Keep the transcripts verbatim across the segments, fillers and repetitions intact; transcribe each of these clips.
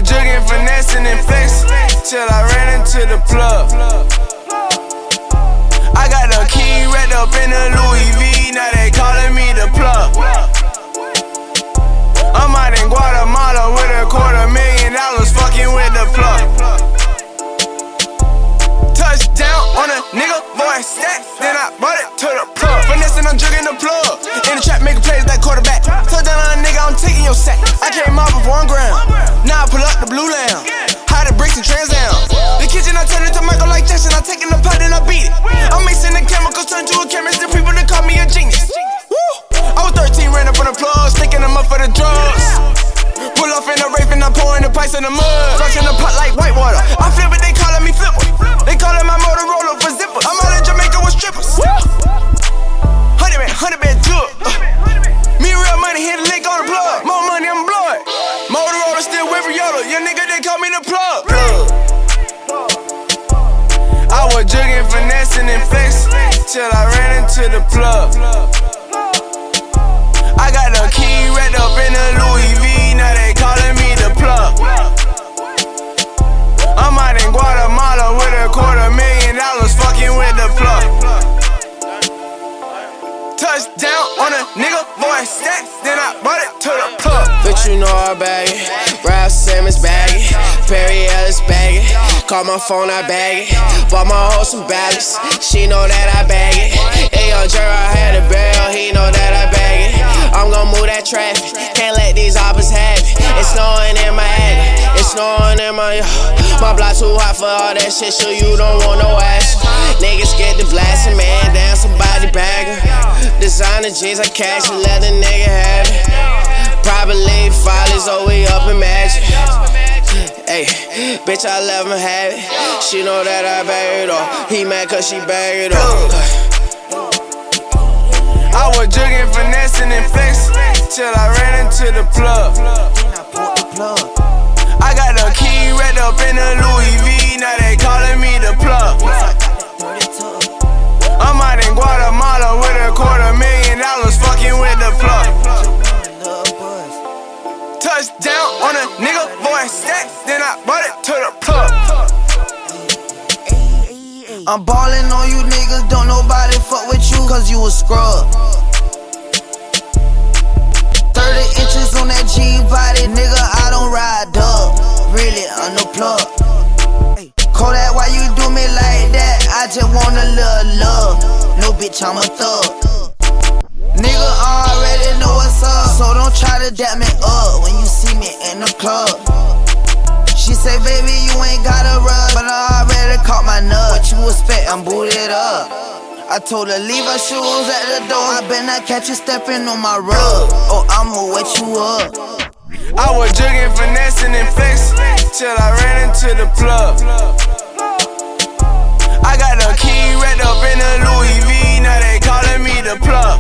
was jugging, finessing, and flexing till I ran into the plug. I got the key wrapped up in the Louis V, now they calling me the plug. I'm out in Guatemala with a quarter million dollars fucking with the plug. Touchdown on a nigga, boy, stack, then I brought it to the plug. Finessing, I'm jugging the plug. In the trap, making plays like quarterback. Touchdown on a nigga, I'm taking your sack. I came off of one gram, now I pull up the blue lamb. Hide the bricks and Trans Am. The kitchen, I turn it to Michael like Jackson. I take in the pot and I beat it. I'm mixing the chemicals, turn to a chemist. The people that call me a genius. Woo! I was thirteen, ran up on the plug, sticking them up for the drugs. Pull off in the rape and I'm pouring the pipes in the mud. Flush in the pot like white water. I flip it, they calling me flipper. They calling my Motorola for zipper. I'm out in Jamaica with strippers. Hundred man, hundred man jug. Uh, me real money, hit a lick on the plug. More money, I'm blood. Motorola still with Yoda. Your nigga, they call me the plug. Plug. I was jugging, finessing, and flexing till I ran into the plug. I got the key wrapped up in the Louis V, now they calling me the plug. I'm out in Guatemala with a quarter million dollars fucking with the plug. Touchdown on a nigga, boy, stack, then I brought it to the plug. Bitch, you know I bag it. Ralph Simmons bag it. Perry Ellis bag it. Call my phone, I bag it. Bought my hoe some balance. She know that I bag it. Hey, young Jerry, I had a barrel. He know that I bag it. I'm gon' move that traffic. Can't let these hoppers have it. It's snowing in my attic. It's snowing in my. My block too hot for all that shit, so you don't want no ass. Niggas get the blasting, man. Damn, somebody bagger. Designer jeans, I cash it, let a nigga have it. Probably follies, oh, we up in magic. Hey, bitch, I let him have it. She know that I bag it off. He mad cause she bag it off. I was jugging, finessing, and flexing till I ran into the plug. I got the key wrapped up in the Louis V, now they calling me the plug. I'm out in Guatemala with a quarter million dollars fucking with the plug. Touchdown on a nigga, boy, stack, then I brought it to the plug. I'm ballin' on you niggas, don't nobody fuck with you, cause you a scrub. thirty inches on that G-body, nigga, I don't ride up. Really, unplugged. Kodak, why you do me like that? I just want a little love. No bitch, I'm a thug. Nigga already know what's up, so don't try to dap me up when you see me in the club. She say, baby, you ain't gotta rub, but I already caught my nut. What you expect? I'm booted up. I told her leave her shoes at the door. I better not catch you stepping on my rug, or I'ma wet you up. I was jugging, finessing, and flexing till I ran into the plug. I got the key wrapped up in the Louis V, now they calling me the plug.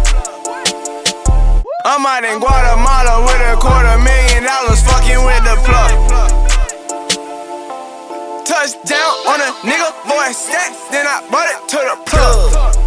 I'm out in Guatemala with a quarter million dollars fucking with the plug. Touchdown on a nigga, boy, stack, then I brought it to the plug.